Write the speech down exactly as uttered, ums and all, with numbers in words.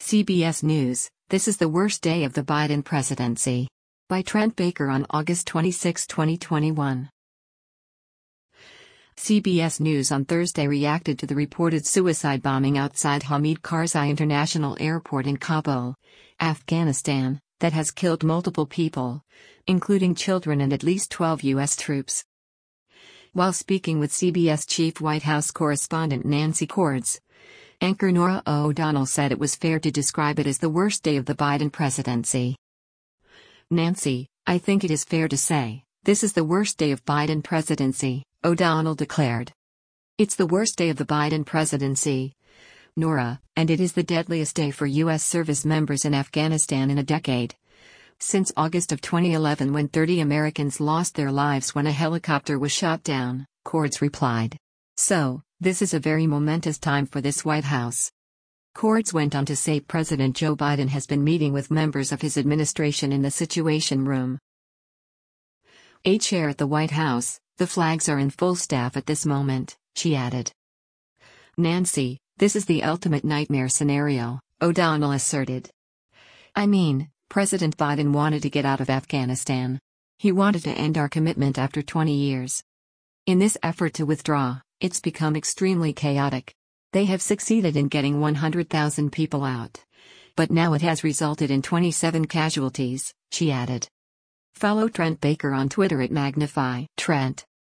C B S News, this is the worst day of the Biden presidency. By Trent Baker on August twenty-sixth, twenty twenty-one. C B S News on Thursday reacted to the reported suicide bombing outside Hamid Karzai International Airport in Kabul, Afghanistan, that has killed multiple people, including children and at least twelve U S troops. While speaking with C B S chief White House correspondent Nancy Cordes, anchor Norah O'Donnell said it was fair to describe it as the worst day of the Biden presidency. Nancy, I think it is fair to say, this is the worst day of Biden presidency, O'Donnell declared. It's the worst day of the Biden presidency, Norah, and it is the deadliest day for U S service members in Afghanistan in a decade. Since August of twenty eleven, when thirty Americans lost their lives when a helicopter was shot down, Cordes replied. So, this is a very momentous time for this White House. Cordes went on to say President Joe Biden has been meeting with members of his administration in the Situation Room. A chair at the White House, the flags are in full staff at this moment, she added. Nancy, this is the ultimate nightmare scenario, O'Donnell asserted. I mean, President Biden wanted to get out of Afghanistan. He wanted to end our commitment after twenty years. In this effort to withdraw, it's become extremely chaotic. They have succeeded in getting one hundred thousand people out. But now it has resulted in twenty-seven casualties, she added. Follow Trent Baker on Twitter at Magnify Trent.